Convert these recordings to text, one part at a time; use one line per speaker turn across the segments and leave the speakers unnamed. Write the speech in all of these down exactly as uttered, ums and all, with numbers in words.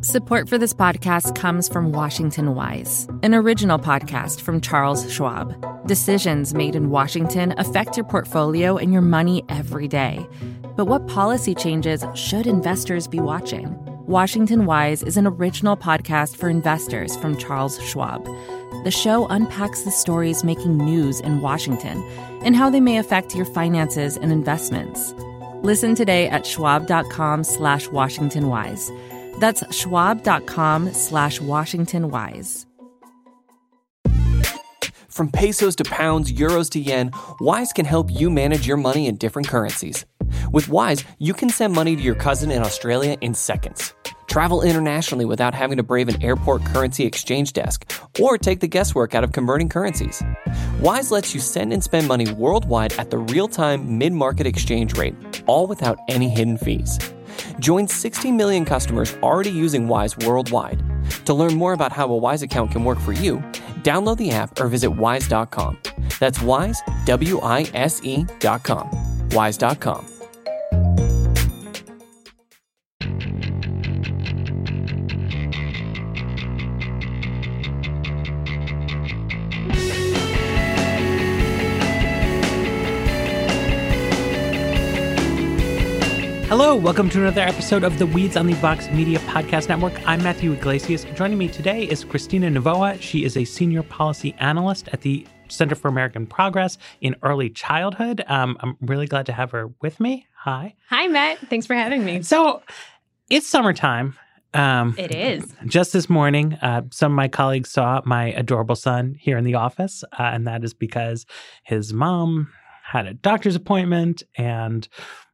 Support for this podcast comes from Washington Wise, an original podcast from Charles Schwab. Decisions made in Washington affect your portfolio and your money every day. But what policy changes should investors be watching? Washington Wise is an original podcast for investors from Charles Schwab. The show unpacks the stories making news in Washington and how they may affect your finances and investments. Listen today at schwab.com slash Washington Wise. That's schwab.com slash Washington Wise.
From pesos to pounds, euros to yen, Wise can help you manage your money in different currencies. With Wise, you can send money to your cousin in Australia in seconds. Travel internationally without having to brave an airport currency exchange desk or take the guesswork out of converting currencies. Wise lets you send and spend money worldwide at the real-time mid-market exchange rate, all without any hidden fees. Join sixty million customers already using Wise worldwide. To learn more about how a Wise account can work for you, download the app or visit wise dot com. That's Wise, W I S E dot com. wise dot com.
Hello, welcome to another episode of the Weeds on the Vox Media Podcast Network. I'm Matthew Iglesias. Joining me today is Christina Novoa. She is a senior policy analyst at the Center for American Progress in Early Childhood. Um, I'm really glad to have her with me. Hi.
Hi, Matt. Thanks for having me.
So it's summertime. Um,
it is.
Just this morning, uh, some of my colleagues saw my adorable son here in the office, uh, and that is because his mom had a doctor's appointment and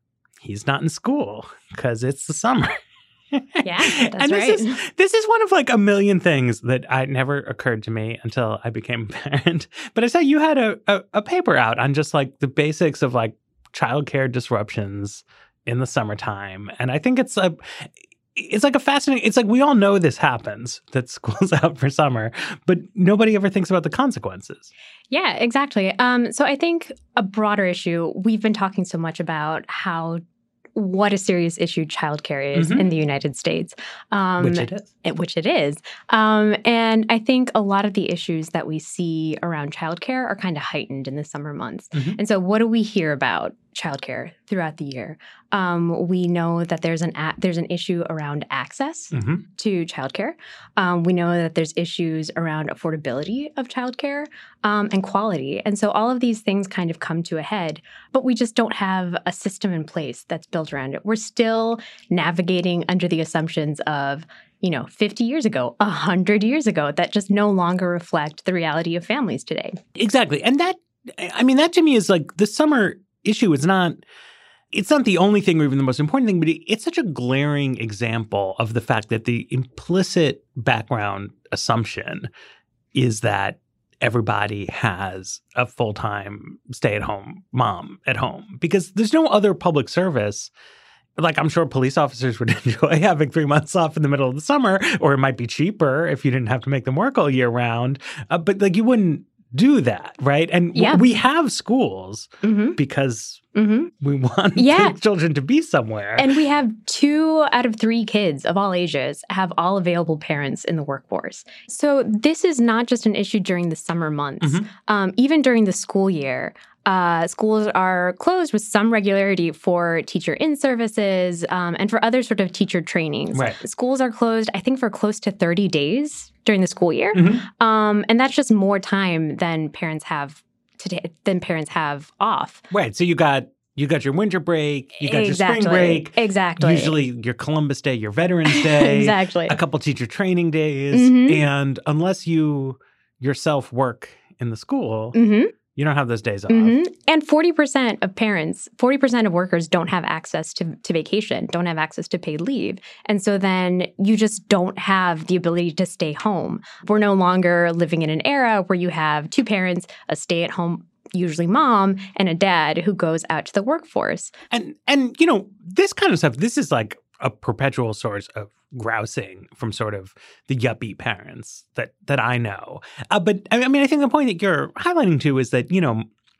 he's not in school because it's the summer.
Yeah, that's
and this
right.
Is, this is one of like a million things that I never occurred to me until I became a parent. But I saw you had a, a, a paper out on just like the basics of like childcare disruptions in the summertime. And I think it's a, it's like a fascinating, it's like we all know this happens, that school's out for summer, but nobody ever thinks about the consequences.
Yeah, exactly. Um, so I think a broader issue, we've been talking so much about how what a serious issue childcare is mm-hmm. in the United States. Um,
which it is.
It, which it is. Um, and I think a lot of the issues that we see around childcare are kind of heightened in the summer months. Mm-hmm. And so what do we hear about childcare throughout the year? Um, we know that there's an a- there's an issue around access mm-hmm. to childcare. Um, we know that there's issues around affordability of childcare um, and quality. And so all of these things kind of come to a head, but we just don't have a system in place that's built around it. We're still navigating under the assumptions of, you know, fifty years ago, one hundred years ago, that just no longer reflect the reality of families today.
Exactly. And that, I mean, that to me is like the summer issue is not, it's not the only thing or even the most important thing, but it's such a glaring example of the fact that the implicit background assumption is that everybody has a full-time stay-at-home mom at home because there's no other public service. Like, I'm sure police officers would enjoy having three months off in the middle of the summer, or it might be cheaper if you didn't have to make them work all year round. Uh, but like, you wouldn't do that, right? And
yeah.
w- we have schools mm-hmm. because mm-hmm. we want
yeah.
children to be somewhere.
And we have two out of three kids of all ages have all available parents in the workforce. So this is not just an issue during the summer months. Mm-hmm. Um, even during the school year, Uh, schools are closed with some regularity for teacher in-services um, and for other sort of teacher trainings.
Right.
Schools are closed, I think, for close to thirty days during the school year. Mm-hmm. Um, and that's just more time than parents have today, than parents have off.
Right. So you got you got your winter break, you got
exactly.
your spring break.
Exactly.
Usually your Columbus Day, your Veterans Day.
Exactly.
A couple teacher training days.
Mm-hmm.
And unless you yourself work in the school,
mm-hmm.
you don't have those days off.
Mm-hmm. And forty percent of parents, forty percent of workers don't have access to, to vacation, don't have access to paid leave. And so then you just don't have the ability to stay home. We're no longer living in an era where you have two parents, a stay-at-home, usually mom, and a dad who goes out to the workforce.
And, and you know, this kind of stuff, this is like a perpetual source of grousing from sort of the yuppie parents that that I know. Uh, but I mean, I think the point that you're highlighting to is that, you know,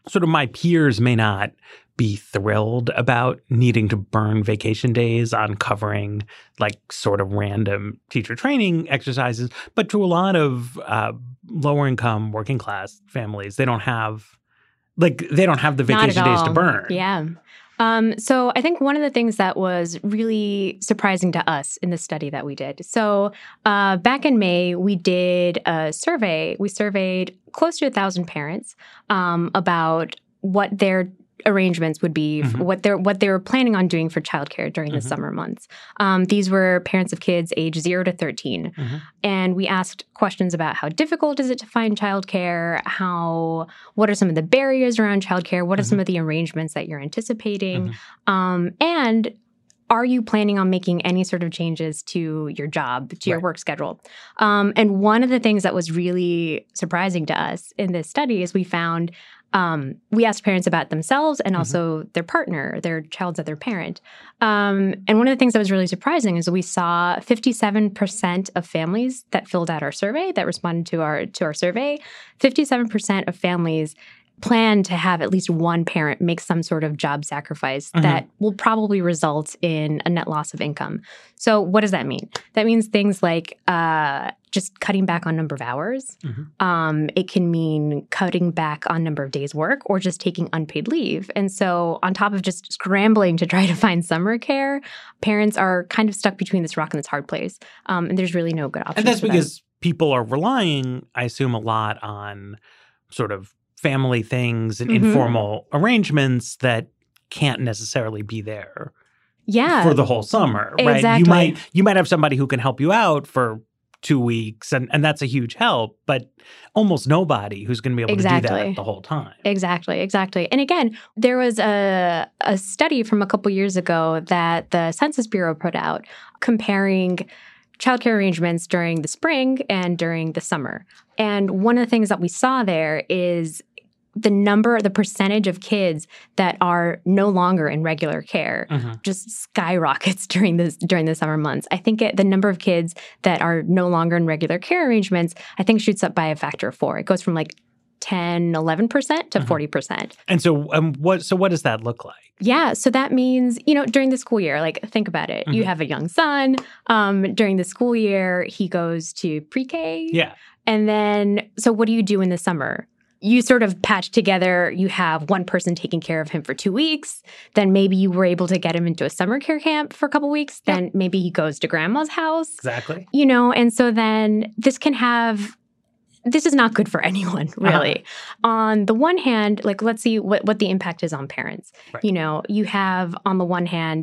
sort of my peers may not be thrilled about needing to burn vacation days on covering like sort of random teacher training exercises. But to a lot of uh, lower income working class families, they don't have like they don't have the vacation days to burn.
Yeah. Um, so I think one of the things that was really surprising to us in the study that we did. So uh, back in May, we did a survey. We surveyed close to a thousand parents um, about what their arrangements would be, mm-hmm. what they're what they were planning on doing for childcare during the mm-hmm. summer months. Um, these were parents of kids age zero to thirteen, mm-hmm. and we asked questions about how difficult is it to find childcare, how what are some of the barriers around childcare, what are mm-hmm. some of the arrangements that you're anticipating, mm-hmm. um, and are you planning on making any sort of changes to your job, to your right. work schedule? Um, and one of the things that was really surprising to us in this study is we found Um, we asked parents about themselves and also mm-hmm. their partner, their child's other parent. Um, and one of the things that was really surprising is we saw fifty-seven percent of families that filled out our survey, that responded to our to our survey, fifty-seven percent of families plan to have at least one parent make some sort of job sacrifice mm-hmm. that will probably result in a net loss of income. So what does that mean? That means things like uh, just cutting back on number of hours. Mm-hmm. Um, it can mean cutting back on number of days work or just taking unpaid leave. And so on top of just scrambling to try to find summer care, parents are kind of stuck between this rock and this hard place. Um, and there's really no good option.
And that's
for
because
them.
People are relying, I assume, a lot on sort of family things and
mm-hmm.
informal arrangements that can't necessarily be there
yeah.
for the whole summer, right?
Exactly.
You might you might have somebody who can help you out for two weeks, and, and that's a huge help, but almost nobody who's going to be able
exactly.
to do that the whole time.
Exactly, exactly. And again, there was a, a study from a couple years ago that the Census Bureau put out comparing childcare arrangements during the spring and during the summer. And one of the things that we saw there is the number, the percentage of kids that are no longer in regular care mm-hmm. just skyrockets during this during the summer months. I think it, the number of kids that are no longer in regular care arrangements, I think shoots up by a factor of four. It goes from like ten, eleven percent to mm-hmm. forty percent.
And so um, what so what does that look like?
Yeah, so that means, you know, during the school year, like think about it. Mm-hmm. You have a young son. Um, during the school year, he goes to pre-K.
Yeah.
And then, so what do you do in the summer? You sort of patch together, you have one person taking care of him for two weeks. Then maybe you were able to get him into a summer care camp for a couple weeks. Then yep. maybe he goes to grandma's house.
Exactly.
You know, and so then this can have, this is not good for anyone, really. Uh-huh. On the one hand, like let's see what, what the impact is on parents. Right. You know, you have on the one hand,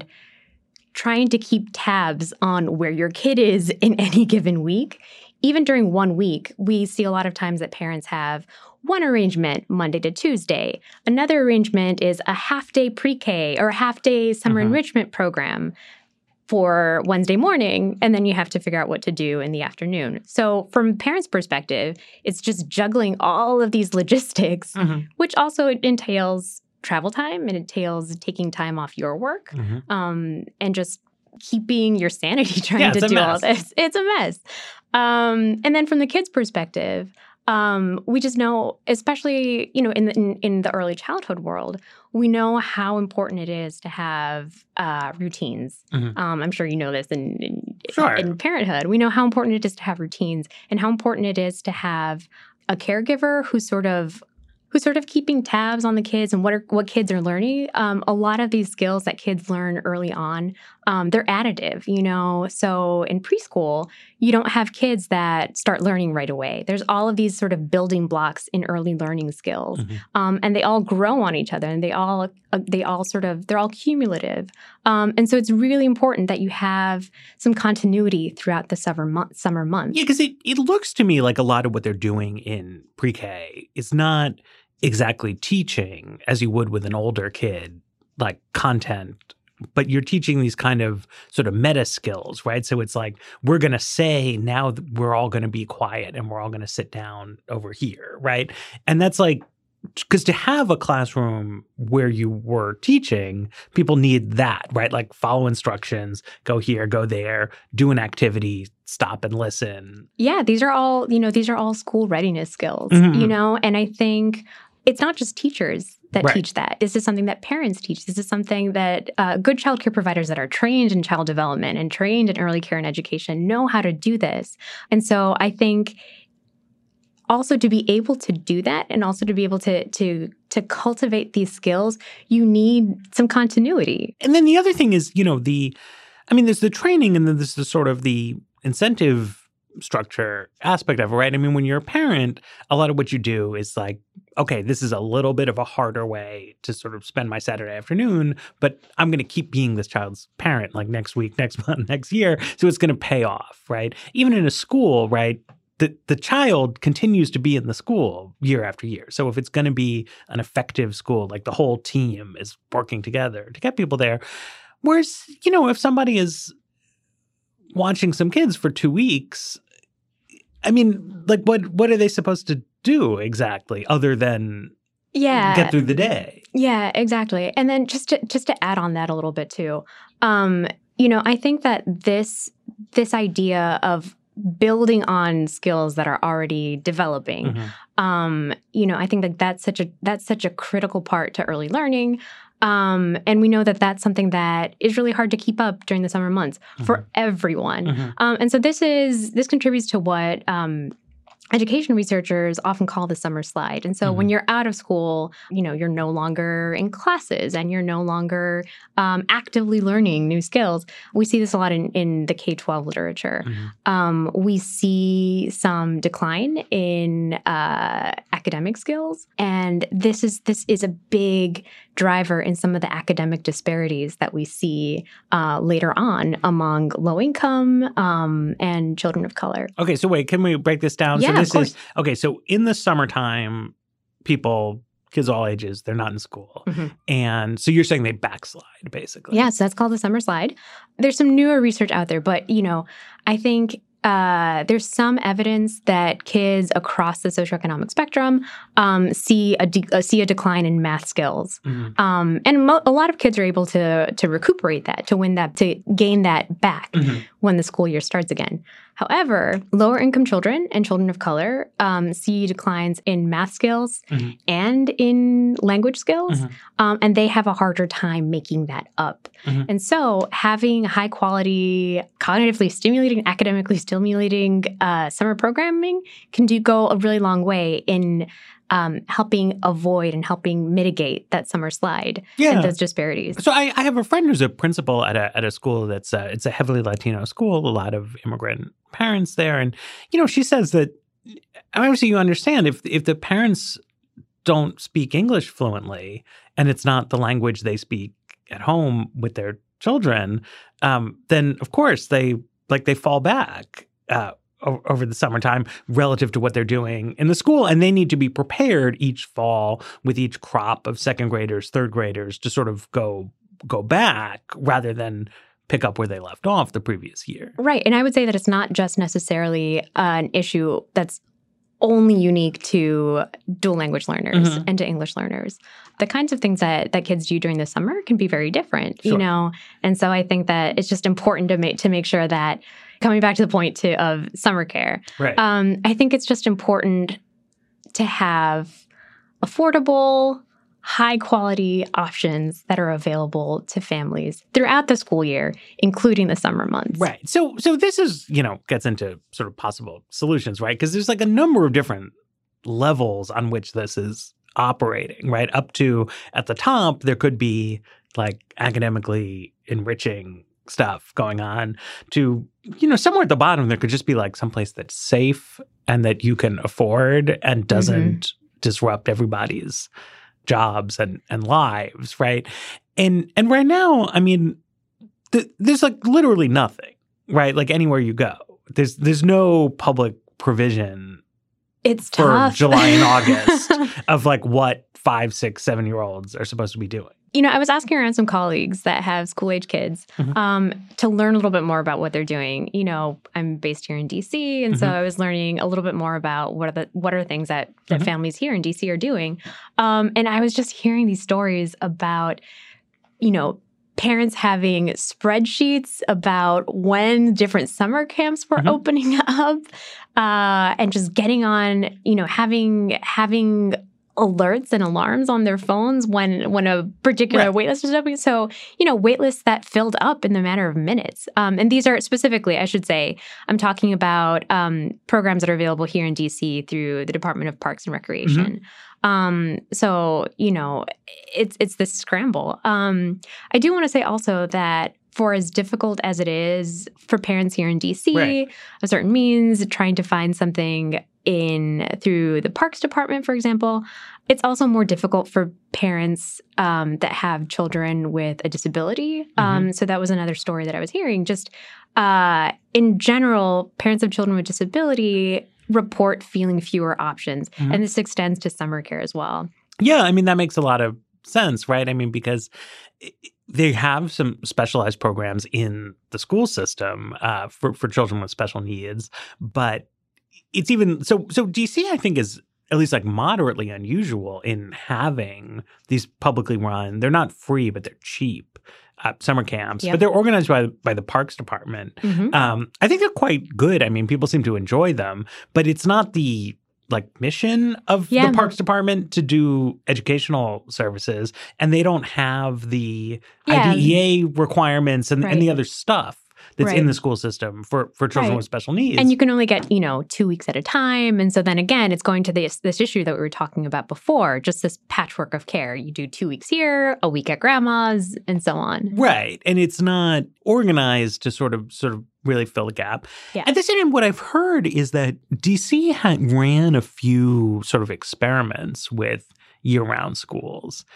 trying to keep tabs on where your kid is in any given week. Even during one week, we see a lot of times that parents have one arrangement Monday to Tuesday. Another arrangement is a half-day pre-K or a half-day summer mm-hmm. enrichment program for Wednesday morning, and then you have to figure out what to do in the afternoon. So from a parent's perspective, it's just juggling all of these logistics, mm-hmm. which also entails travel time and it entails taking time off your work mm-hmm. um, and just keeping your sanity trying
yeah,
to do
mess.
all this. It's a mess. Um, and then from the kid's perspective, um, we just know, especially, you know, in the, in, in the early childhood world, we know how important it is to have uh, routines. Mm-hmm. Um, I'm sure you know this in, in,
sure.
in parenthood. We know how important it is to have routines and how important it is to have a caregiver who's sort of who's sort of keeping tabs on the kids and what are, what kids are learning. Um, a lot of these skills that kids learn early on, um, they're additive, you know. So in preschool, you don't have kids that start learning right away. There's all of these sort of building blocks in early learning skills, mm-hmm. um, and they all grow on each other, and they all uh, they all sort of they're all cumulative. Um, and so it's really important that you have some continuity throughout the summer month, summer months.
Yeah, because it it looks to me like a lot of what they're doing in pre-K is not exactly teaching as you would with an older kid, like content, but you're teaching these kind of sort of meta skills, right? So it's like, we're going to say now that we're all going to be quiet and we're all going to sit down over here, right? And that's like, because to have a classroom where you were teaching, people need that, right? Like follow instructions, go here, go there, do an activity, stop and listen.
Yeah, these are all, you know, these are all school readiness skills,
mm-hmm.
you know, and I think it's not just teachers that
Right.
teach that. This is something that parents teach. This is something that uh, good childcare providers that are trained in child development and trained in early care and education know how to do this. And so I think also to be able to do that and also to be able to to to cultivate these skills, you need some continuity.
And then the other thing is, you know, the, I mean, there's the training and then there's the sort of the incentive structure aspect of it, right? I mean, when you're a parent, a lot of what you do is like, okay, this is a little bit of a harder way to sort of spend my Saturday afternoon, but I'm going to keep being this child's parent like next week, next month, next year. So it's going to pay off, right? Even in a school, right? The, the child continues to be in the school year after year. So if it's going to be an effective school, like the whole team is working together to get people there. Whereas, you know, if somebody is watching some kids for two weeks, I mean, like what what are they supposed to do exactly other than
Yeah.
get through the day?
Yeah, exactly. And then just to, just to add on that a little bit too, um, you know, I think that this this idea of building on skills that are already developing,
Mm-hmm.
um, you know, I think that that's such a that's such a critical part to early learning. Um, and we know that that's something that is really hard to keep up during the summer months for everyone.
Mm-hmm.
Um, and so this is this contributes to what um, education researchers often call the summer slide. And so
Mm-hmm.
when you're out of school, you know, you're no longer in classes and you're no longer um, actively learning new skills. We see this a lot in, in the K twelve literature.
Mm-hmm.
Um, we see some decline in uh, academic skills, and this is this is a big driver in some of the academic disparities that we see uh, later on among low income um, and children of color.
Okay, so wait, can we break this down?
Yeah,
so
of
this
course.
is okay, so in the summertime, people, kids all ages, they're not in school.
Mhm.
And so you're saying they backslide, basically.
Yeah, so that's called the summer slide. There's some newer research out there, but you know, I think uh, there's some evidence that kids across the socioeconomic spectrum um, see a de- uh, see a decline in math skills,
Mhm.
um, and mo- a lot of kids are able to to recuperate that, to win that, to gain that back
Mhm.
when the school year starts again. However, lower income children and children of color um, see declines in math skills
Mhm.
and in language skills,
Mhm.
um, and they have a harder time making that up.
Mhm.
And so having high quality, cognitively stimulating, academically stimulating uh, summer programming can do go a really long way in um, helping avoid and helping mitigate that summer slide
Yeah.
and those disparities.
So I, I have a friend who's a principal at a at a school that's a, it's a heavily Latino school, a lot of immigrant parents there, and you know she says that obviously you understand if if the parents don't speak English fluently and it's not the language they speak at home with their children, um, then of course they like they fall back. Uh, over the summertime relative to what they're doing in the school. And they need to be prepared each fall with each crop of second graders, third graders to sort of go go back rather than pick up where they left off the previous year.
Right. And I would say that it's not just necessarily an issue that's only unique to dual language learners
Mhm.
and to English learners. The kinds of things that, that kids do during the summer can be very different,
Sure.
you know? And so I think that it's just important to make to make sure that, coming back to the point to, of summer care,
Right.
um, I think it's just important to have affordable, high quality options that are available to families throughout the school year, including the summer months.
Right. So so this is, you know, gets into sort of possible solutions, right? Because there's like a number of different levels on which this is operating, right? Up to at the top, there could be like academically enriching stuff going on to, you know, somewhere at the bottom, there could just be like someplace that's safe and that you can afford and doesn't mm-hmm. disrupt everybody's jobs and, and lives, right? And and right now, I mean, th- there's like literally nothing, right? Like anywhere you go, there's there's no public provision
it's
for
tough.
July and August of like what five, six, seven year olds are supposed to be doing.
You know, I was asking around some colleagues that have school-age kids
Mhm.
um, to learn a little bit more about what they're doing. You know, I'm based here in D C, and so
Mhm.
I was learning a little bit more about what are the what are things that, that
Mhm.
families here in D C are doing. Um, and I was just hearing these stories about, you know, parents having spreadsheets about when different summer camps were
Mhm.
opening up, uh, and just getting on, you know, having having alerts and alarms on their phones when when a particular
Right.
waitlist is open. So, you know, waitlists that filled up in the matter of minutes. Um, and these are specifically, I should say, I'm talking about um, programs that are available here in D C through the Department of Parks and Recreation. Mm-hmm. Um, so, you know, it's it's this scramble. Um, I do want to say also that for as difficult as it is for parents here in D C,
Right.
of certain means, trying to find something in through the Parks Department, for example, it's also more difficult for parents um, that have children with a disability. Mm-hmm. Um, so that was another story that I was hearing. Just uh, in general, parents of children with disability report feeling fewer options. Mm-hmm. And this extends to summer care as well.
Yeah, I mean, that makes a lot of sense, right? I mean, because they have some specialized programs in the school system uh, for, for children with special needs, but it's even so. So D C, I think, is at least like moderately unusual in having these publicly run. They're not free, but they're cheap uh, summer camps. Yep. But they're organized by by the Parks Department. Mm-hmm. Um, I think they're quite good. I mean, people seem to enjoy them, but it's not the like mission of yeah. the Parks Department to do educational services, and they don't have the yeah. I D E A requirements and, right. and the other stuff that's right. in the school system for, for children right. with special needs.
And you can only get, you know, two weeks at a time. And so then again, it's going to this this issue that we were talking about before, just this patchwork of care. You do two weeks here, a week at grandma's, and so on.
Right. And it's not organized to sort of sort of really fill the gap.
Yeah.
At the same time, what I've heard is that D C had ran a few sort of experiments with year-round schools.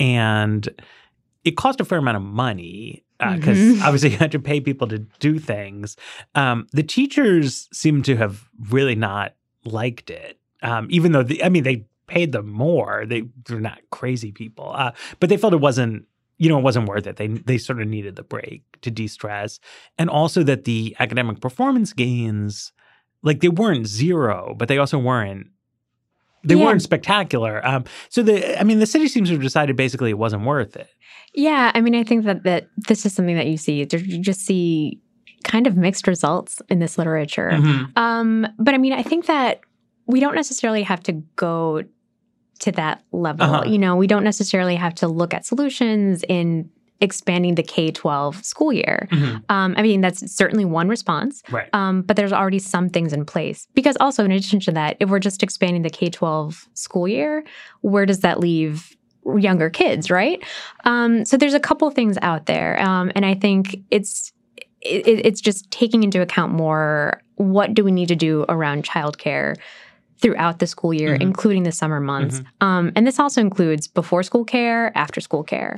And it cost a fair amount of money because uh, mm-hmm. obviously you had to pay people to do things. Um, the teachers seem to have really not liked it, um, even though, the, I mean, they paid them more. They, they're not crazy people. Uh, but they felt it wasn't, you know, it wasn't worth it. They they sort of needed the break to de-stress. And also that the academic performance gains, like they weren't zero, but they also weren't They yeah. weren't spectacular. Um, so, the I mean, the city seems to have decided basically it wasn't worth it.
Yeah. I mean, I think that, that this is something that you see. You just see kind of mixed results in this literature. Mm-hmm. Um, but I mean, I think that we don't necessarily have to go to that level. Uh-huh. You know, we don't necessarily have to look at solutions in expanding the K twelve school year. Mm-hmm. Um, I mean, that's certainly one response.
Right.
Um, but there's already some things in place. Because also, in addition to that, if we're just expanding the K twelve school year, where does that leave younger kids, right? Um, so there's a couple things out there. Um, and I think it's it, it's just taking into account more what do we need to do around childcare throughout the school year, mm-hmm. including the summer months. Mm-hmm. Um, and this also includes before school care, after school care.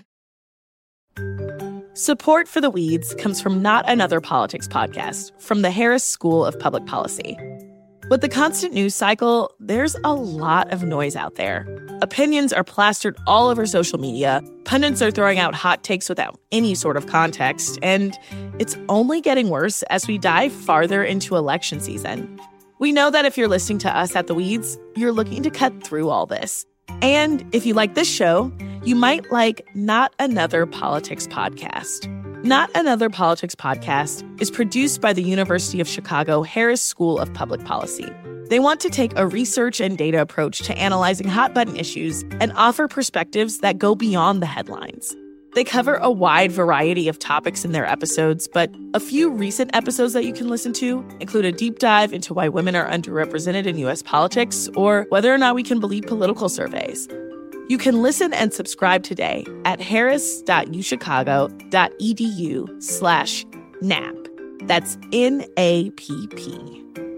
Support for The Weeds comes from Not Another Politics podcast from the Harris School of Public Policy. With the constant news cycle, there's a lot of noise out there. Opinions are plastered all over social media, pundits are throwing out hot takes without any sort of context, and it's only getting worse as we dive farther into election season. We know that if you're listening to us at The Weeds, you're looking to cut through all this. And if you like this show, you might like Not Another Politics podcast. Not Another Politics podcast is produced by the University of Chicago Harris School of Public Policy. They want to take a research and data approach to analyzing hot-button issues and offer perspectives that go beyond the headlines. They cover a wide variety of topics in their episodes, but a few recent episodes that you can listen to include a deep dive into why women are underrepresented in U S politics or whether or not we can believe political surveys. You can listen and subscribe today at harris.uchicago.edu slash NAP. That's N A P P.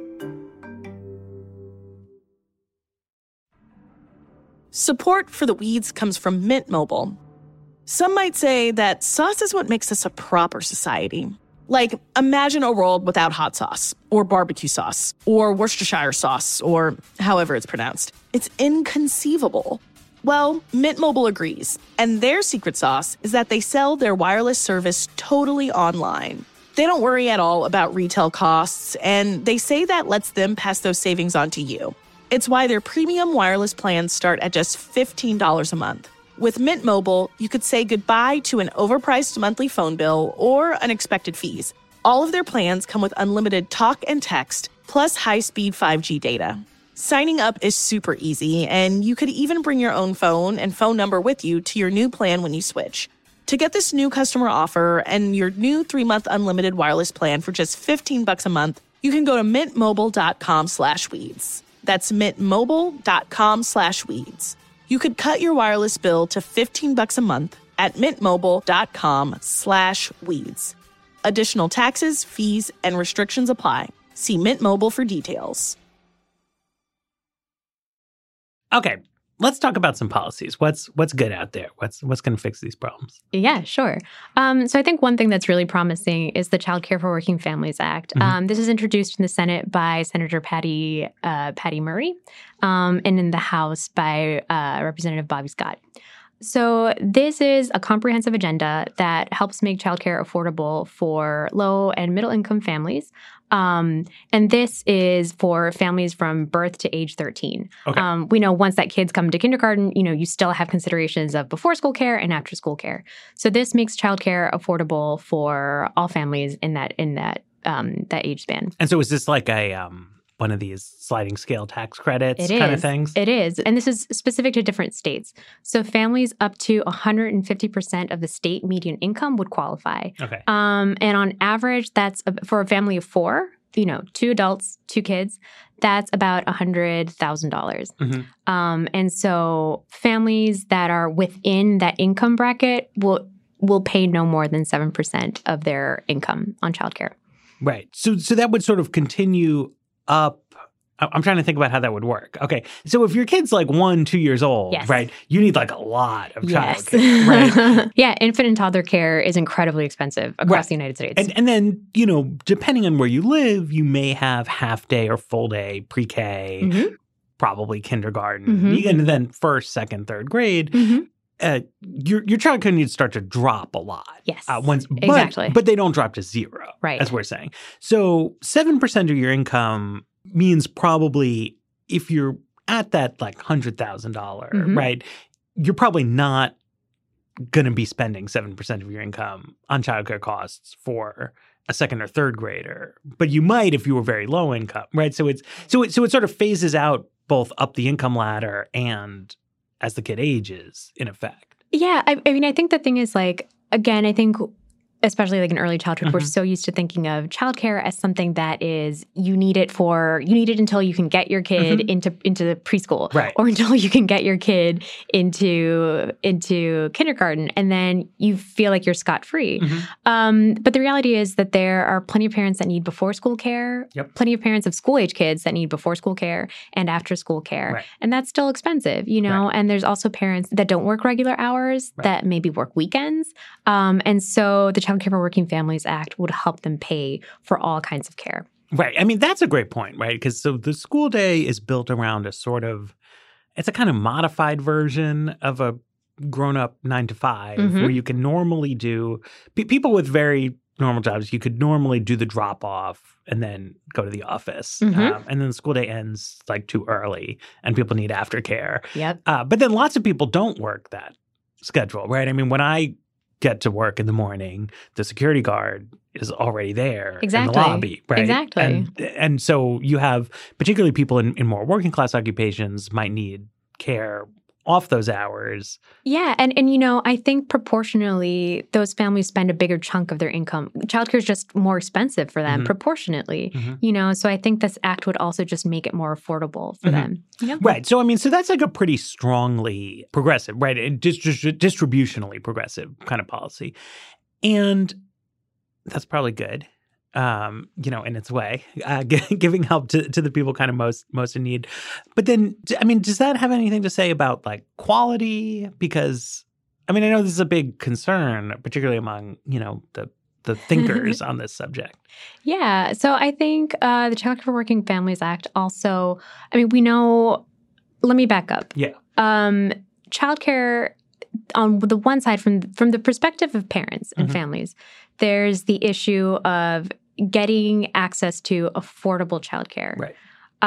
Support for The Weeds comes from Mint Mobile. Some might say that sauce is what makes us a proper society. Like, imagine a world without hot sauce, or barbecue sauce, or Worcestershire sauce, or however it's pronounced. It's inconceivable. Well, Mint Mobile agrees, and their secret sauce is that they sell their wireless service totally online. They don't worry at all about retail costs, and they say that lets them pass those savings on to you. It's why their premium wireless plans start at just fifteen dollars a month. With Mint Mobile, you could say goodbye to an overpriced monthly phone bill or unexpected fees. All of their plans come with unlimited talk and text, plus high-speed five G data. Signing up is super easy, and you could even bring your own phone and phone number with you to your new plan when you switch. To get this new customer offer and your new three-month unlimited wireless plan for just fifteen bucks a month, you can go to mintmobile.com slash weeds. That's mintmobile.com slash weeds. You could cut your wireless bill to fifteen bucks a month at mintmobile.com slash weeds. Additional taxes, fees, and restrictions apply. See Mint Mobile for details.
Okay, let's talk about some policies. What's what's good out there? What's what's going to fix these problems?
Yeah, sure. Um, so I think one thing that's really promising is the Child Care for Working Families Act. Mm-hmm. Um, this is introduced in the Senate by Senator Patty uh, Patty Murray, um, and in the House by uh, Representative Bobby Scott. So this is a comprehensive agenda that helps make childcare affordable for low and middle income families. Um, and this is for families from birth to age thirteen.
Okay.
Um, we know once that kids come to kindergarten, you know, you still have considerations of before school care and after school care. So this makes childcare affordable for all families in that in that um, that age span.
And so is this like a um, one of these sliding scale tax credits
it
kind
is.
of things?
It is. And this is specific to different states. So families up to one hundred fifty percent of the state median income would qualify.
Okay.
Um, and on average, that's a, for a family of four, you know, two adults, two kids, that's about one hundred thousand dollars. Mm-hmm. Um, and so families that are within that income bracket will will pay no more than seven percent of their income on childcare.
Right. So so that would sort of continue up. I'm trying to think about how that would work. Okay. So if your kid's like one, two years old,
yes.
right, you need like a lot of
yes.
childcare, right?
Yeah. Infant and toddler care is incredibly expensive across
right.
the United States.
And, and then, you know, depending on where you live, you may have half day or full day pre-K, mm-hmm. probably kindergarten, mm-hmm. and then first, second, third grade. Mm-hmm. Uh, your your child care needs to start to drop a lot.
Yes,
uh, once, but,
exactly.
But they don't drop to zero,
right?
As we're saying. So seven percent of your income means probably if you're at that like one hundred thousand dollars, mm-hmm. right, you're probably not going to be spending seven percent of your income on childcare costs for a second or third grader. But you might if you were very low income, right? So it's so it, so it sort of phases out both up the income ladder and as the kid ages, in effect.
Yeah. I, I mean, I think the thing is like, again, I think especially like in early childhood, mm-hmm. we're so used to thinking of childcare as something that is you need it for you need it until you can get your kid mm-hmm. into into preschool,
right.
or until you can get your kid into into kindergarten, and then you feel like you're scot-free. Mm-hmm. Um, but the reality is that there are plenty of parents that need before school care,
yep.
plenty of parents of school age kids that need before school care and after school care,
right.
and that's still expensive, you know.
Right.
And there's also parents that don't work regular hours
right.
that maybe work weekends, um, and so the Child Care for Working Families Act would help them pay for all kinds of care.
Right. I mean, that's a great point, right? Because so the school day is built around a sort of, it's a kind of modified version of a grown-up nine to five mm-hmm. where you can normally do, p- people with very normal jobs, you could normally do the drop-off and then go to the office. Mm-hmm. Um, and then the school day ends like too early and people need aftercare.
Yep.
Uh, but then lots of people don't work that schedule, right? I mean, when I get to work in the morning, the security guard is already there
exactly.
in the lobby, right?
Exactly.
And, and so you have, particularly people in, in more working class occupations might need care off those hours.
Yeah. And, and you know, I think proportionally, those families spend a bigger chunk of their income. Childcare is just more expensive for them mm-hmm. proportionately, mm-hmm. you know, so I think this act would also just make it more affordable for mm-hmm. them. Yep.
Right. So, I mean, so that's like a pretty strongly progressive, right? And distri- distributionally progressive kind of policy. And that's probably good. Um, you know, in its way, uh, g- giving help to, to the people kind of most most in need. But then, I mean, does that have anything to say about like quality? Because, I mean, I know this is a big concern, particularly among, you know, the the thinkers on this subject.
Yeah. So I think uh, the Child Care for Working Families Act also, I mean, we know, let me back up.
Yeah.
Um, childcare, on the one side, from from the perspective of parents and mm-hmm. families, there's the issue of getting access to affordable childcare.
Right.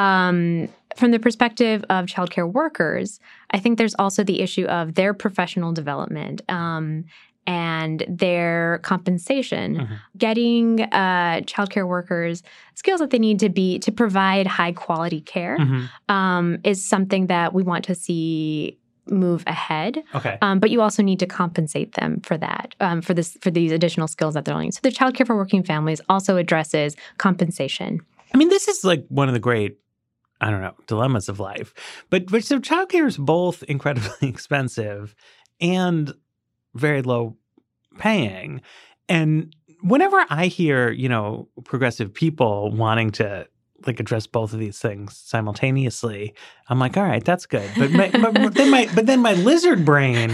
Um, from the perspective of childcare workers, I think there's also the issue of their professional development um, and their compensation,
Mm-hmm.
getting uh, childcare workers skills that they need to be to provide high quality care
Mm-hmm.
um, is something that we want to see move ahead.
Okay.
Um, but you also need to compensate them for that, um, for this, for these additional skills that they're learning. So the Child Care for Working Families also addresses compensation.
I mean, this is like one of the great, I don't know, dilemmas of life. But, but so childcare is both incredibly expensive and very low paying. And whenever I hear, you know, progressive people wanting to like address both of these things simultaneously, I'm like, all right, that's good. But, my, but then my but then my lizard brain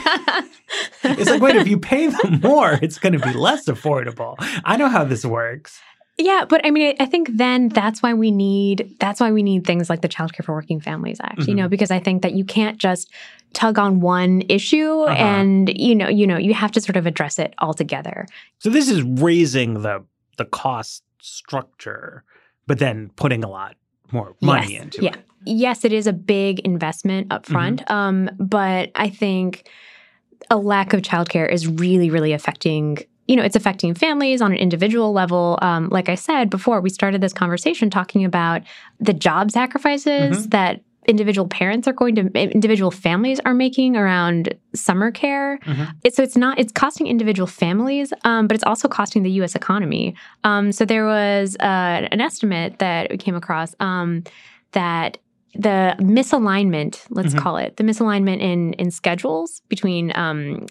is like, wait, if you pay them more, it's going to be less affordable. I know how this works.
Yeah, but I mean, I think then that's why we need that's why we need things like the Child Care for Working Families Act,
Mm-hmm.
you know, because I think that you can't just tug on one issue
Uh-huh.
and, you know, you know, you have to sort of address it all together.
So this is raising the the cost structure, but then putting a lot more money
yes.
into
yeah.
it.
Yes, it is a big investment up front,
Mm-hmm.
um, but I think a lack of childcare is really, really affecting you know, it's affecting families on an individual level. Um, like I said before, we started this conversation talking about the job sacrifices
Mm-hmm.
that individual parents are going to, individual families are making around summer care.
Mm-hmm.
It's, so it's not, it's costing individual families, um, but it's also costing the U S economy. Um, so there was uh, an estimate that we came across um, that the misalignment, let's
Mm-hmm.
call it, the misalignment in in schedules between um,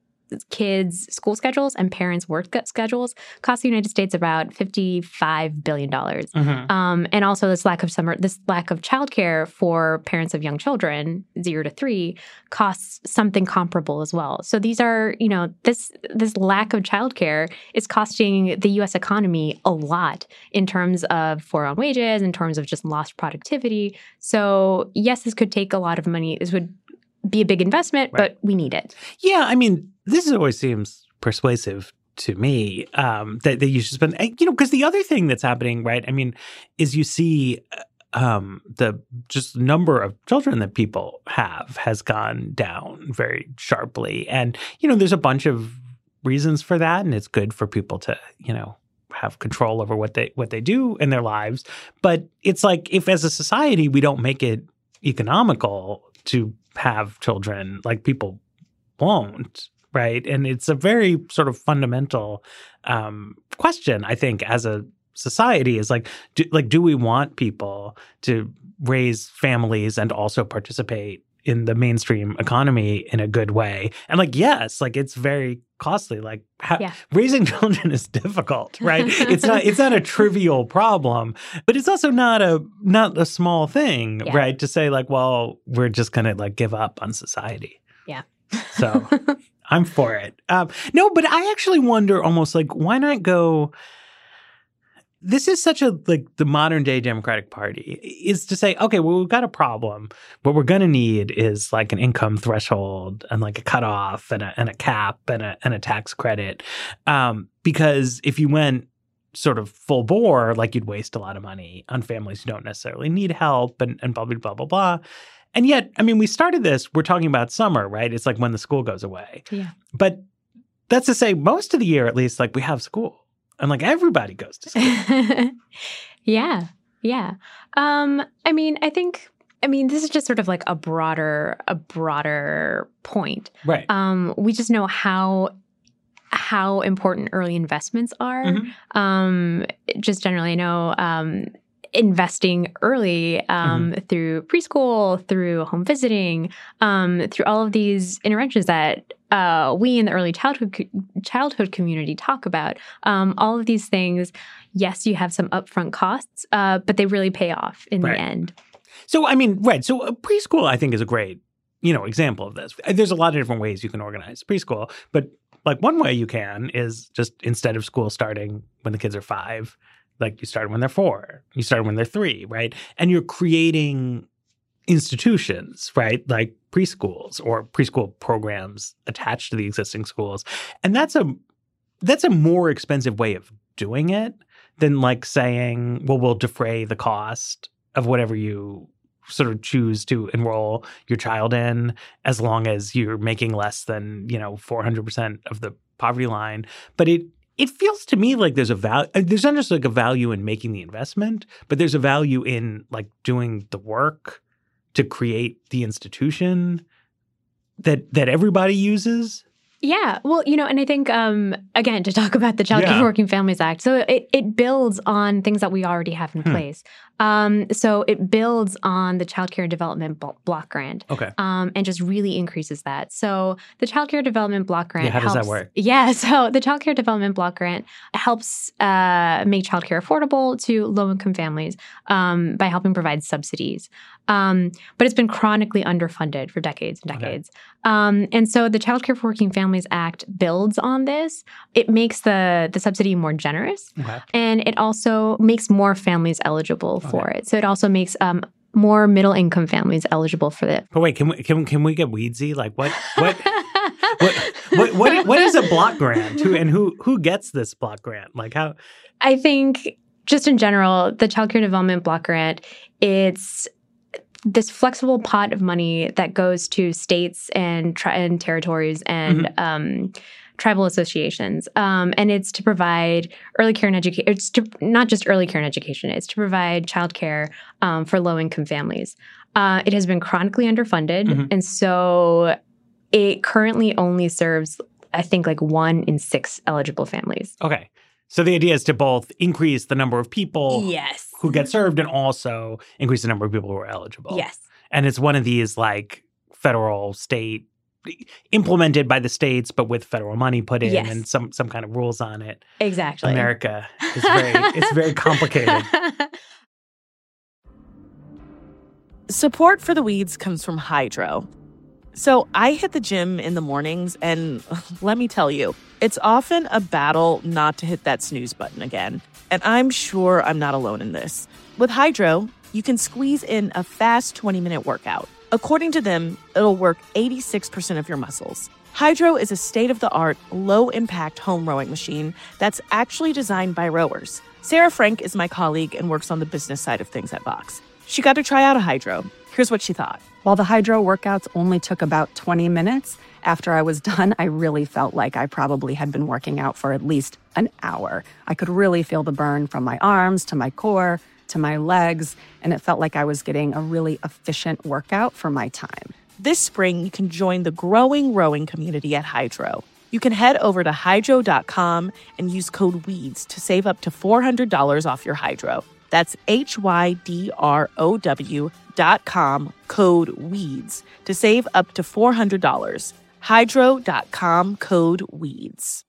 kids' school schedules and parents' work schedules cost the United States about fifty-five billion dollars.
Mm-hmm.
Um, and also this lack of summer, this lack of childcare for parents of young children, zero to three, costs something comparable as well. So these are, you know, this this lack of childcare is costing the U S economy a lot in terms of foregone wages, in terms of just lost productivity. So yes, this could take a lot of money. This would be a big investment,
Right.
but we need it.
Yeah, I mean, this always seems persuasive to me um, that, that you should spend, you know, because the other thing that's happening, right, I mean, is you see um, the just number of children that people have has gone down very sharply. And, you know, there's a bunch of reasons for that, and it's good for people to, you know, have control over what they what they do in their lives. But it's like if as a society we don't make it economical to have children, like people won't, right? And it's a very sort of fundamental um, question, I think, as a society is like, do, like, do we want people to raise families and also participate in the mainstream economy in a good way? And like, yes, like it's very costly. Like ha-
Yeah.
raising children is difficult, right? It's not it's not a trivial problem, but it's also not a not a small thing,
Yeah.
right? To say like, well, we're just gonna like give up on society.
Yeah.
So I'm for it. Um, no, but I actually wonder almost like, why not go? This is such a, like, the modern day Democratic Party is to say, okay, well, we've got a problem. What we're going to need is like an income threshold and like a cutoff and a, and a cap and a, and a tax credit. Um, because if you went sort of full bore, like you'd waste a lot of money on families who don't necessarily need help and, and blah, blah, blah, blah, blah. And yet, I mean, we started this, we're talking about summer, right? It's like when the school goes away.
Yeah.
But that's to say most of the year, at least, like we have school. And like everybody goes to school.
yeah. Yeah. Um, I mean, I think, I mean, this is just sort of like a broader, a broader point.
Right.
Um, we just know how, how important early investments are.
Mhm.
Um, just generally, I know, um, investing early um,
Mm-hmm.
through preschool, through home visiting, um, through all of these interventions that uh, we in the early childhood co- childhood community talk about. Um, all of these things, yes, you have some upfront costs, uh, but they really pay off in
Right.
the end.
So, I mean, right. So uh, preschool, I think, is a great, you know, example of this. There's a lot of different ways you can organize preschool, but like one way you can is just instead of school starting when the kids are five, like you start when they're four, you start when they're three, right? And you're creating institutions, right? Like preschools or preschool programs attached to the existing schools. And that's a that's a more expensive way of doing it than like saying, well, we'll defray the cost of whatever you sort of choose to enroll your child in as long as you're making less than, you know, four hundred percent of the poverty line. But it it feels to me like there's a value, there's not just like a value in making the investment, but there's a value in like doing the work to create the institution that that everybody uses.
Yeah. Well, you know, and I think, um, again, to talk about the Child Care
Yeah.
for Working Families Act, so it, it builds on things that we already have in
Hmm.
place. Um, so it builds on the Child Care Development Blo- Block Grant.
Okay.
Um, and just really increases that. So the Child Care Development Block Grant
Yeah, how does
helps,
that work?
Yeah, so the Child Care Development Block Grant helps uh, make childcare affordable to low-income families um, by helping provide subsidies. Um, but it's been chronically underfunded for decades and
Okay.
decades. Um, and so the Child Care for Working Families Act builds on this. It makes the, the subsidy more generous,
Okay.
and it also makes more families eligible for it. So it also makes um, more middle-income families eligible for it.
But wait, can we can, can we get weedsy? Like what what what, what what what is a block grant? Who and who who gets this block grant? Like how?
I think just in general, the Child Care Development Block Grant, it's this flexible pot of money that goes to states and, tri- and territories and
Mm-hmm.
um, tribal associations. Um, and it's to provide early care and education. It's to not just early care and education. It's to provide childcare um, for low-income families. Uh, it has been chronically underfunded.
Mhm.
And so it currently only serves, I think, like one in six eligible families.
Okay. So the idea is to both increase the number of people
Yes.
who get served and also increase the number of people who are eligible.
Yes.
And it's one of these like federal, state, implemented by the states, but with federal money put in
Yes.
and some some kind of rules on it.
Exactly.
America is very it's very complicated.
Support for the Weeds comes from Hydro. So I hit the gym in the mornings, and let me tell you, it's often a battle not to hit that snooze button again. And I'm sure I'm not alone in this. With Hydro, you can squeeze in a fast twenty-minute workout. According to them, it'll work eighty-six percent of your muscles. Hydro is a state-of-the-art, low-impact home rowing machine that's actually designed by rowers. Sarah Frank is my colleague and works on the business side of things at Vox. She got to try out a Hydro. Here's what she thought.
While the Hydro workouts only took about twenty minutes, after I was done, I really felt like I probably had been working out for at least an hour. I could really feel the burn from my arms to my core to my legs, and it felt like I was getting a really efficient workout for my time.
This spring, you can join the growing rowing community at Hydro. You can head over to hydro dot com and use code WEEDS to save up to four hundred dollars off your Hydro. That's H Y D R O W dot com, code WEEDS, to save up to four hundred dollars. hydro dot com, code WEEDS.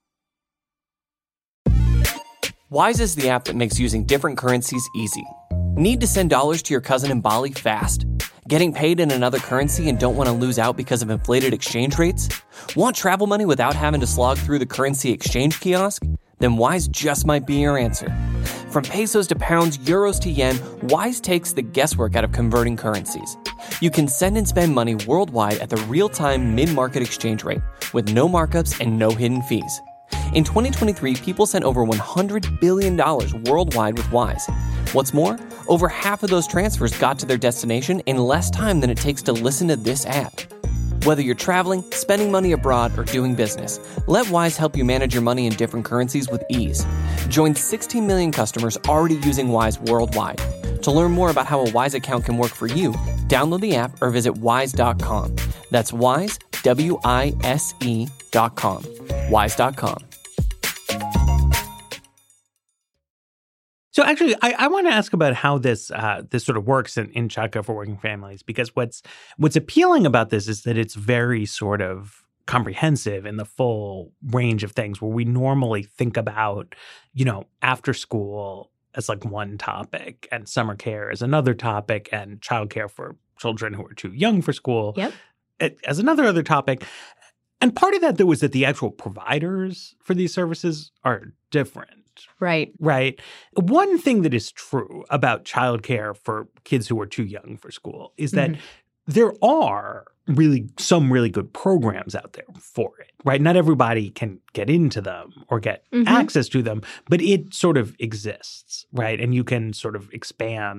Wise is the app that makes using different currencies easy. Need to send dollars to your cousin in Bali fast? Getting paid in another currency and don't want to lose out because of inflated exchange rates? Want travel money without having to slog through the currency exchange kiosk? Then Wise just might be your answer. From pesos to pounds, euros to yen, Wise takes the guesswork out of converting currencies. You can send and spend money worldwide at the real-time mid-market exchange rate with no markups and no hidden fees. In twenty twenty-three, people sent over one hundred billion dollars worldwide with Wise. What's more, over half of those transfers got to their destination in less time than it takes to listen to this app. Whether you're traveling, spending money abroad, or doing business, let Wise help you manage your money in different currencies with ease. Join sixteen million customers already using Wise worldwide. To learn more about how a Wise account can work for you, download the app or visit wise dot com. That's Wise, W I S E dot com. wise dot com.
So actually, I, I want to ask about how this uh, this sort of works in, in childcare for working families, because what's what's appealing about this is that it's very sort of comprehensive in the full range of things where we normally think about, you know, after school as like one topic and summer care as another topic and childcare for children who are too young for school
Yep.
as another other topic. And part of that, though, is that the actual providers for these services are different.
Right.
Right. One thing that is true about childcare for kids who are too young for school is that
Mhm.
there are really some really good programs out there for it, right? Not everybody can get into them or get
Mhm.
access to them, but it sort of exists, right? And you can sort of expand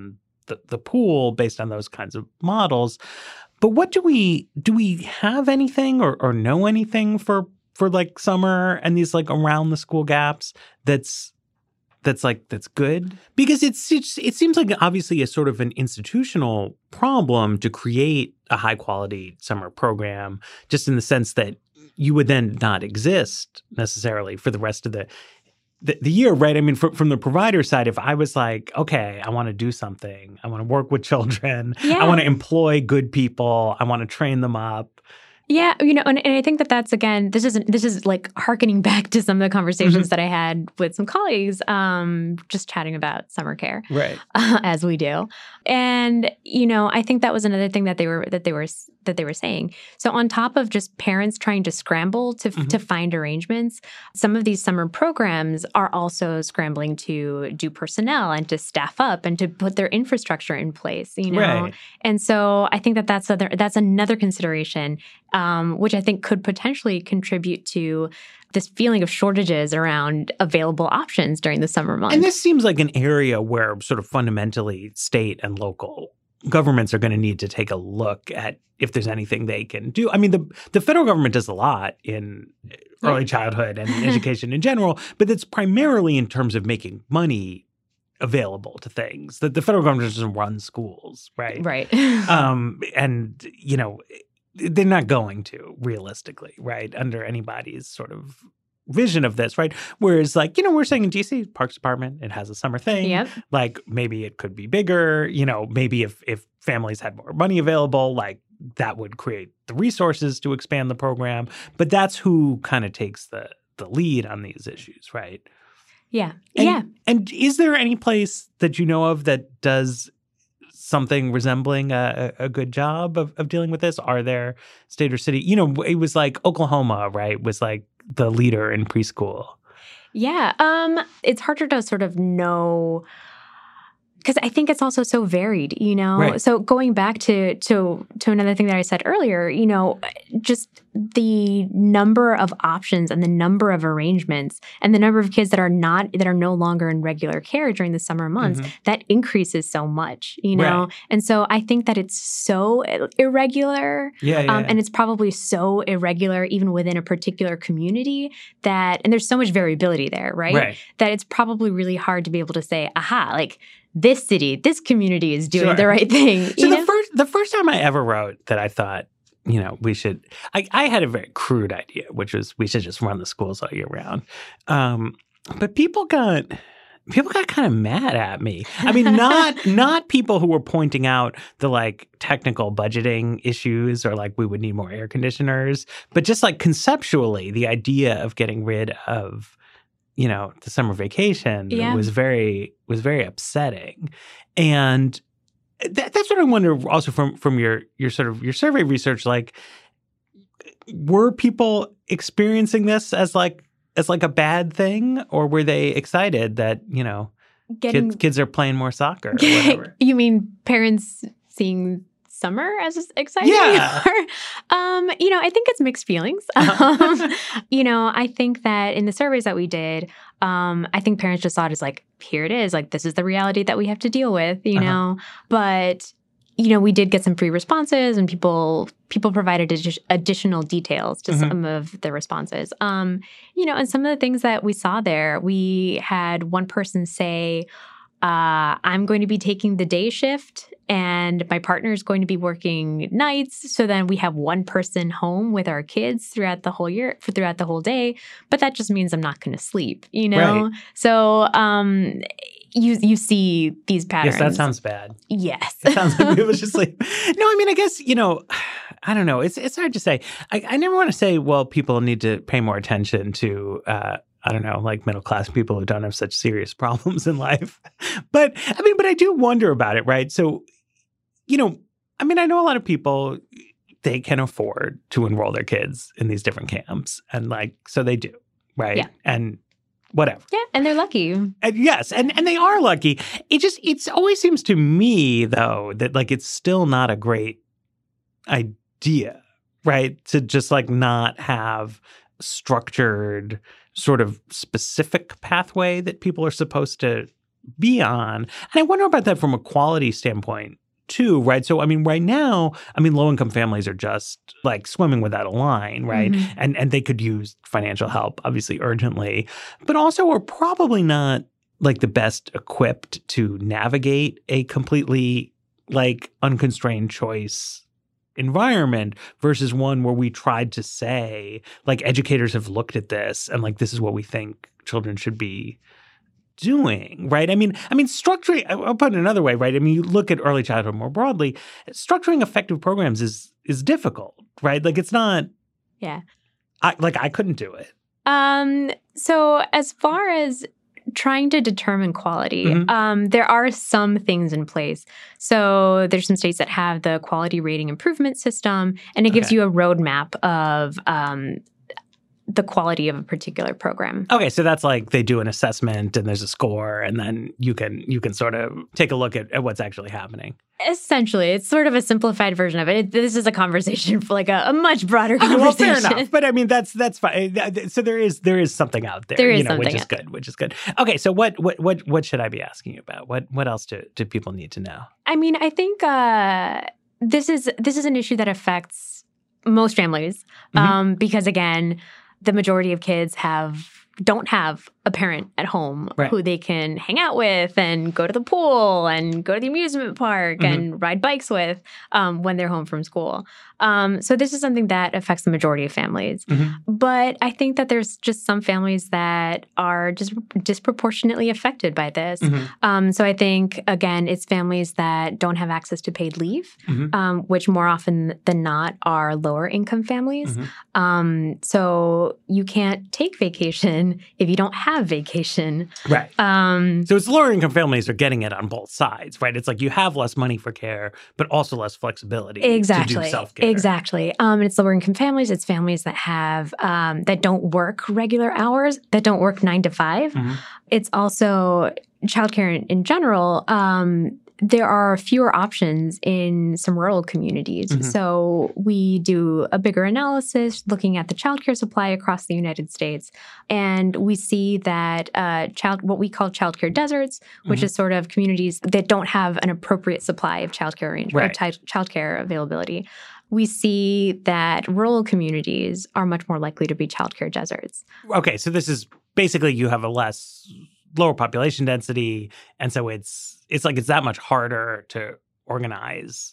the, the pool based on those kinds of models. But what do we do we have anything or, or know anything for for like summer and these like around the school gaps that's that's like that's good? Because it's, it's it seems like obviously a sort of an institutional problem to create a high quality summer program, just in the sense that you would then not exist necessarily for the rest of the the, the year, right? I mean, for, from the provider side, if I was like, okay, I want to do something, I want to work with children,
Yeah.
I want to employ good people, I want to train them up.
Yeah, you know, and, and I think that that's, again, this isn't, this is like hearkening back to some of the conversations
Mm-hmm.
that I had with some colleagues, um, just chatting about summer care,
Right.
uh, as we do. And, you know, I think that was another thing that they were, that they were, that they were saying. So on top of just parents trying to scramble to,
Mm-hmm.
to find arrangements, some of these summer programs are also scrambling to do personnel and to staff up and to put their infrastructure in place, you know?
Right.
And so I think that that's, other, that's another consideration, um, which I think could potentially contribute to this feeling of shortages around available options during the summer months.
And this seems like an area where sort of fundamentally state and local governments are going to need to take a look at if there's anything they can do. I mean, the the federal government does a lot in early childhood and education in general, but it's primarily in terms of making money available to things. That the federal government doesn't run schools, right?
Right.
Um, and, you know, they're not going to realistically, right, under anybody's sort of vision of this, right? Whereas, like, you know, we're saying in D C, Parks Department, it has a summer thing.
Yep.
Like, maybe it could be bigger. You know, maybe if if families had more money available, like, that would create the resources to expand the program. But that's who kind of takes the the lead on these issues, right?
Yeah.
And,
yeah.
And is there any place that you know of that does something resembling a, a good job of, of dealing with this? Are there state or city? You know, it was like Oklahoma, right, was like the leader in preschool.
Yeah. Um, it's harder to sort of know because I think it's also so varied, you know?
Right.
So going back to to to another thing that I said earlier, you know, just the number of options and the number of arrangements and the number of kids that are not that are no longer in regular care during the summer months,
Mhm.
that increases so much, you know?
Right.
And so I think that it's so irregular.
Yeah, yeah.
Um, and it's probably so irregular even within a particular community that, and there's so much variability there, right?
Right.
That it's probably really hard to be able to say, aha, like this city, this community is doing
Sure.
the right thing.
So
you
the
know?
first the first time I ever wrote that I thought, you know, we should, I, I had a very crude idea, which was we should just run the schools all year round. Um, but people got, people got kind of mad at me. I mean, not, not people who were pointing out the like technical budgeting issues or like we would need more air conditioners, but just like conceptually, the idea of getting rid of, you know, the summer vacation
Yeah.
was very, was very upsetting. And That, that's what I wonder also from from your your sort of your survey research, like were people experiencing this as like as like a bad thing, or were they excited that, you know,
Getting,
kids kids are playing more soccer or whatever?
you mean parents seeing summer as exciting?
Yeah.
um, you know, I think it's mixed feelings. um, you know, I think that in the surveys that we did, um, I think parents just saw it as like, here it is, like this is the reality that we have to deal with, you
Uh-huh.
know. But you know, we did get some free responses, and people people provided addi- additional details to
Mhm.
some of the responses. Um, you know, and some of the things that we saw there, we had one person say, uh, I'm going to be taking the day shift and my partner is going to be working nights. So then we have one person home with our kids throughout the whole year, for throughout the whole day. But that just means I'm not going to sleep, you know?
Right.
So um, you you see these patterns.
Yes, that sounds bad.
Yes.
It sounds like people just like, no, I mean, I guess, you know, I don't know. It's it's hard to say. I, I never want to say, well, people need to pay more attention to, uh, I don't know, like middle class people who don't have such serious problems in life. But I mean, but I do wonder about it, right? So, you know, I mean, I know a lot of people, they can afford to enroll their kids in these different camps. And like, so they do, right?
Yeah.
And whatever.
Yeah, and they're lucky.
And yes, and, and they are lucky. It just, it's always seems to me, though, that like it's still not a great idea, right? To just like not have structured sort of specific pathway that people are supposed to be on. And I wonder about that from a quality standpoint too, right? So, I mean, right now, I mean, low-income families are just like swimming without a line, right? Mm-hmm. And and they could use financial help, obviously, urgently, but also are probably not like the best equipped to navigate a completely like unconstrained choice environment versus one where we tried to say, like, educators have looked at this and like, this is what we think children should be doing, right? I mean, I mean, structuring, I'll put it another way, right? I mean, you look at early childhood more broadly, structuring effective programs is is difficult, right? Like, it's not,
yeah.
I, like, I couldn't do it.
Um. So as far as trying to determine quality, mm-hmm. um, there are some things in place. So there's some states that have the quality rating improvement system, and it gives
Okay.
you a roadmap of um, the quality of a particular program.
Okay, so that's like they do an assessment and there's a score, and then you can you can sort of take a look at, at what's actually happening.
Essentially, it's sort of a simplified version of it. it this is a conversation for like a, a much broader
Okay,
conversation.
well, fair enough. But I mean, that's that's fine. So there is there is something out there,
There is
you know,
something
which is
out
good, which is good. Okay, so what what what what should I be asking you about? What what else do, do people need to know?
I mean, I think uh, this is this is an issue that affects most families
Mm-hmm.
um, because, again, the majority of kids have don't have a parent at home
Right.
who they can hang out with and go to the pool and go to the amusement park
Mm-hmm.
and ride bikes with um, when they're home from school. Um, so this is something that affects the majority of families.
Mm-hmm.
But I think that there's just some families that are just disproportionately affected by this.
Mm-hmm.
Um, so I think, again, it's families that don't have access to paid leave,
Mm-hmm.
um, which more often than not are lower income families.
Mm-hmm.
Um, so you can't take vacation if you don't have vacation.
Right.
Um,
So it's lower income families are getting it on both sides, right? It's like you have less money for care, but also less flexibility to
Exactly.
do self-care.
Exactly. Um, and it's lower income families. It's families that have um, that don't work regular hours, that don't work nine to five.
Mhm.
It's also childcare in, in general. Um, there are fewer options in some rural communities.
Mhm.
So we do a bigger analysis looking at the childcare supply across the United States. And we see that uh, child, what we call childcare deserts, which
Mhm.
is sort of communities that don't have an appropriate supply of childcare range,
Right.
or chi- childcare availability. We see that rural communities are much more likely to be childcare deserts.
Okay, so this is basically you have a less lower population density, and so it's it's like it's that much harder to organize.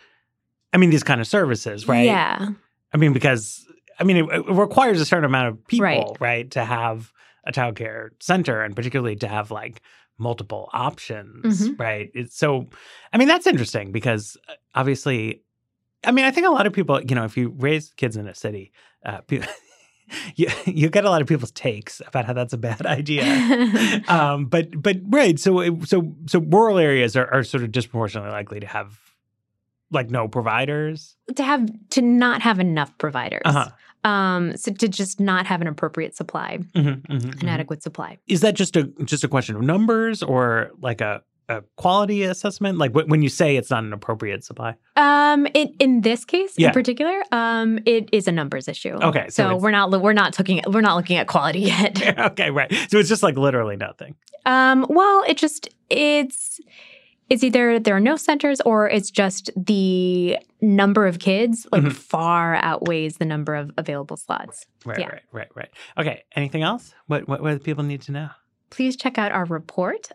I mean, these kind of services, right?
Yeah.
I mean, because I mean, it, it requires a certain amount of people,
Right.
right, to have a childcare center, and particularly to have like multiple options,
Mhm.
right? It's so, I mean, that's interesting because uh, obviously, I mean, I think a lot of people, you know, if you raise kids in a city, uh, people, you you get a lot of people's takes about how that's a bad idea. um, but but right, so it- so so rural areas are, are sort of disproportionately likely to have like no providers.
to have to not have enough providers.
Uh-huh.
Um, so to just not have an appropriate supply,
Mm-hmm, mm-hmm,
an adequate supply.
Is that just a just a question of numbers or like a, a quality assessment? Like wh- when you say it's not an appropriate supply?
Um, in in this case
Yeah.
in particular, um, it is a numbers issue.
Okay, so
so,
it's-
we're not we're not looking at, we're not looking at quality yet.
Okay, right. So it's just like literally nothing.
Um, well, it just it's it's either there are no centers or it's just the number of kids like
Mhm.
far outweighs the number of available slots.
Right,
Yeah.
right, right, right. Okay. Anything else? What what, what do people need to know?
Please check out our report.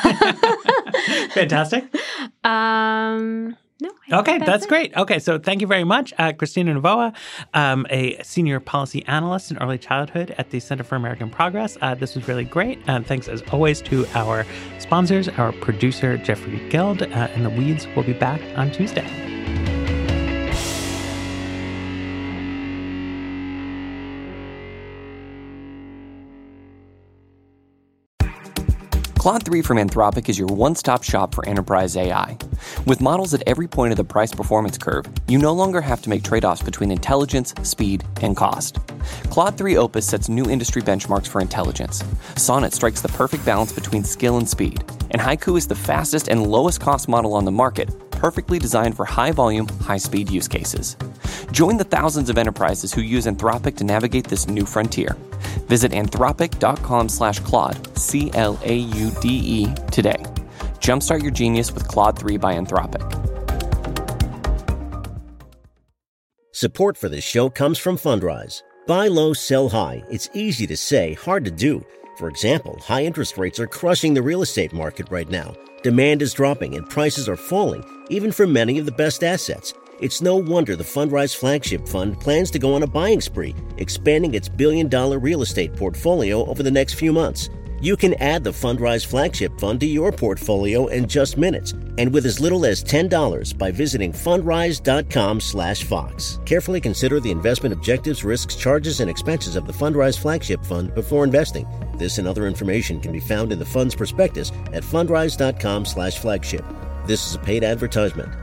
Fantastic.
Um, no. I think
Okay, that's
it.
great. Okay, so thank you very much, uh, Christina Novoa, um, a senior policy analyst in early childhood at the Center for American Progress. Uh, this was really great. And thanks, as always, to our sponsors, our producer, Jeffrey Geld, uh, and The Weeds will be back on Tuesday.
Claude three from Anthropic is your one-stop shop for enterprise A I. With models at every point of the price-performance curve, you no longer have to make trade-offs between intelligence, speed, and cost. Claude three Opus sets new industry benchmarks for intelligence. Sonnet strikes the perfect balance between skill and speed. And Haiku is the fastest and lowest-cost model on the market, perfectly designed for high-volume, high-speed use cases. Join the thousands of enterprises who use Anthropic to navigate this new frontier. Visit anthropic.com slash Claude, C L A U D E, today. Jumpstart your genius with Claude three by Anthropic.
Support for this show comes from Fundrise. Buy low, sell high. It's easy to say, hard to do. For example, high interest rates are crushing the real estate market right now. Demand is dropping and prices are falling, even for many of the best assets. It's no wonder the Fundrise Flagship Fund plans to go on a buying spree, expanding its billion-dollar real estate portfolio over the next few months. You can add the Fundrise Flagship Fund to your portfolio in just minutes, and with as little as ten dollars by visiting fundrise.com slash Fox. Carefully consider the investment objectives, risks, charges, and expenses of the Fundrise Flagship Fund before investing. This and other information can be found in the fund's prospectus at fundrise.com slash flagship. This is a paid advertisement.